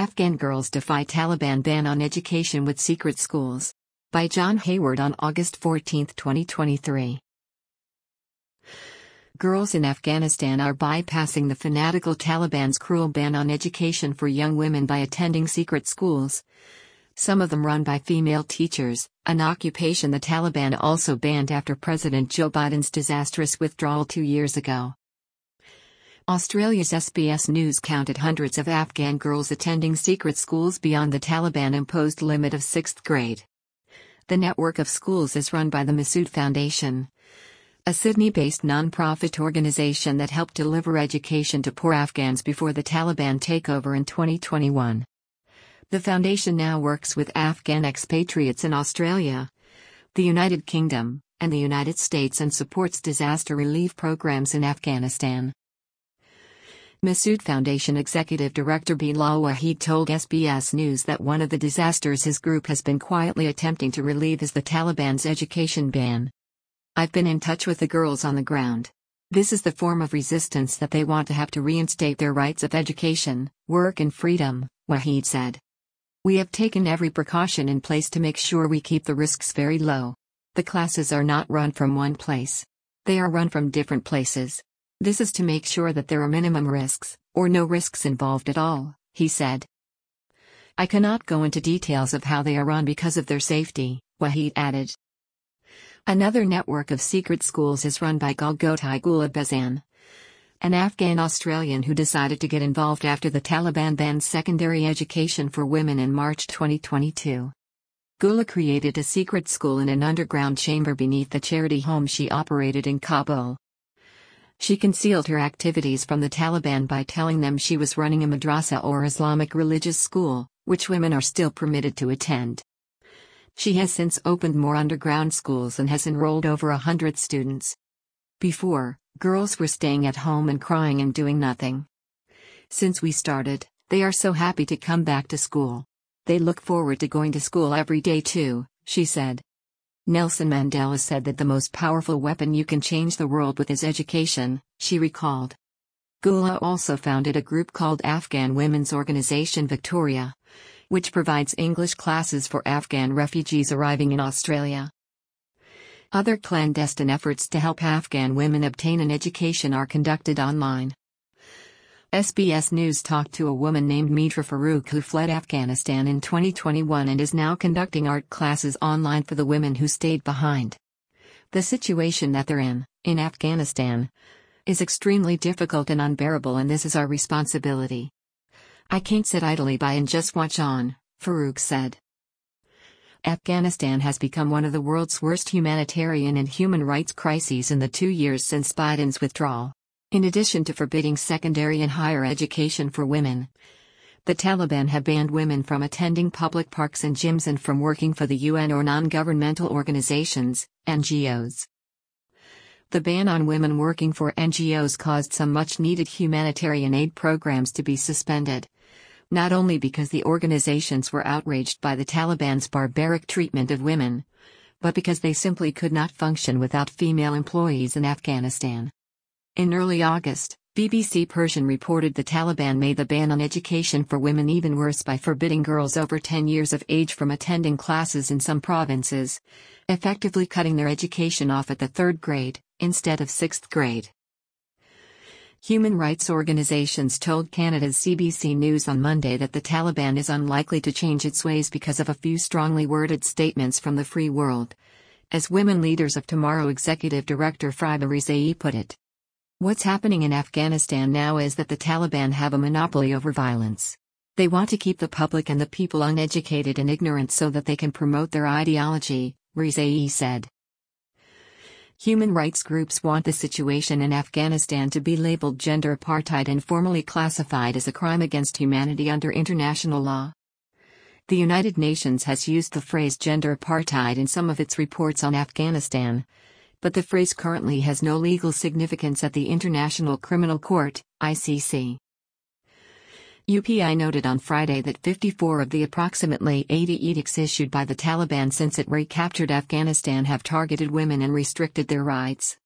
Afghan Girls Defy Taliban Ban on Education with Secret Schools. By John Hayward on August 14, 2023. Girls in Afghanistan are bypassing the fanatical Taliban's cruel ban on education for young women by attending secret schools. Some of them run by female teachers, an occupation the Taliban also banned after President Joe Biden's disastrous withdrawal 2 years ago. Australia's SBS News counted hundreds of Afghan girls attending secret schools beyond the Taliban-imposed limit of 6th grade. The network of schools is run by the Massoud Foundation, a Sydney-based non-profit organization that helped deliver education to poor Afghans before the Taliban takeover in 2021. The foundation now works with Afghan expatriates in Australia, the United Kingdom, and the United States and supports disaster relief programs in Afghanistan. Massoud Foundation Executive Director Bilal Wahid told SBS News that one of the disasters his group has been quietly attempting to relieve is the Taliban's education ban. "I've been in touch with the girls on the ground. This is the form of resistance that they want to have to reinstate their rights of education, work and freedom," Wahid said. "We have taken every precaution in place to make sure we keep the risks very low. The classes are not run from one place. They are run from different places. This is to make sure that there are minimum risks, or no risks involved at all," he said. "I cannot go into details of how they are run because of their safety," Wahid added. Another network of secret schools is run by Golgotai Gula Bazan, an Afghan Australian who decided to get involved after the Taliban banned secondary education for women in March 2022. Gula created a secret school in an underground chamber beneath the charity home she operated in Kabul. She concealed her activities from the Taliban by telling them she was running a madrasa or Islamic religious school, which women are still permitted to attend. She has since opened more underground schools and has enrolled over 100 students. Before, girls were staying at home and crying and doing nothing. "Since we started, they are so happy to come back to school. They look forward to going to school every day too," she said. Nelson Mandela said that the most powerful weapon you can change the world with is education, she recalled. Gula also founded a group called Afghan Women's Organization Victoria, which provides English classes for Afghan refugees arriving in Australia. Other clandestine efforts to help Afghan women obtain an education are conducted online. SBS News talked to a woman named Mitra Farouk who fled Afghanistan in 2021 and is now conducting art classes online for the women who stayed behind. "The situation that they're in Afghanistan, is extremely difficult and unbearable, and this is our responsibility. I can't sit idly by and just watch on," Farouk said. Afghanistan has become one of the world's worst humanitarian and human rights crises in the 2 years since Biden's withdrawal. In addition to forbidding secondary and higher education for women, the Taliban have banned women from attending public parks and gyms and from working for the UN or non-governmental organizations, NGOs. The ban on women working for NGOs caused some much-needed humanitarian aid programs to be suspended, not only because the organizations were outraged by the Taliban's barbaric treatment of women, but because they simply could not function without female employees in Afghanistan. In early August, BBC Persian reported the Taliban made the ban on education for women even worse by forbidding girls over 10 years of age from attending classes in some provinces, effectively cutting their education off at the 3rd grade, instead of 6th grade. Human rights organizations told Canada's CBC News on Monday that the Taliban is unlikely to change its ways because of a few strongly worded statements from the free world, as Women Leaders of Tomorrow Executive Director Fariba Rizai put it. "What's happening in Afghanistan now is that the Taliban have a monopoly over violence. They want to keep the public and the people uneducated and ignorant so that they can promote their ideology," Rizai said. Human rights groups want the situation in Afghanistan to be labeled gender apartheid and formally classified as a crime against humanity under international law. The United Nations has used the phrase gender apartheid in some of its reports on Afghanistan, but the phrase currently has no legal significance at the International Criminal Court, ICC. UPI noted on Friday that 54 of the approximately 80 edicts issued by the Taliban since it recaptured Afghanistan have targeted women and restricted their rights.